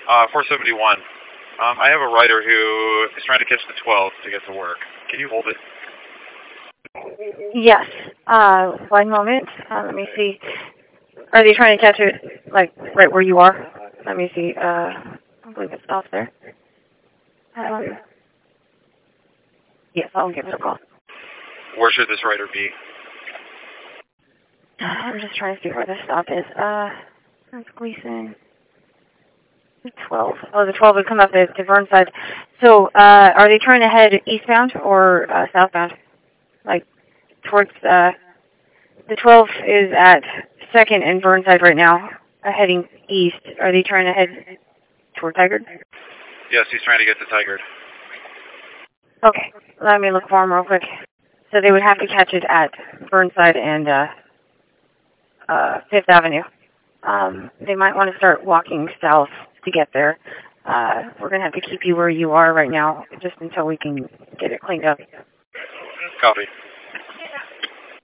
471. I have a rider who is trying to catch the 12 to get to work. Can you hold it? Yes. 1 moment. Let me see. Are they trying to catch it, like, right where you are? Let me see. I believe it's off there. Yes, I'll give it a call. Where should this rider be? I'm just trying to see where the stop is. That's Gleason. The 12. Oh, the 12 would come up to Burnside. So, are they trying to head eastbound or southbound? Like, towards, the 12 is at 2nd and Burnside right now, heading east. Are they trying to head toward Tigard? Yes, he's trying to get to Tigard. Okay, let me look for him real quick. So they would have to catch it at Burnside and 5th Avenue. They might want to start walking south to get there. We're going to have to keep you where you are right now just until we can get it cleaned up. Copy.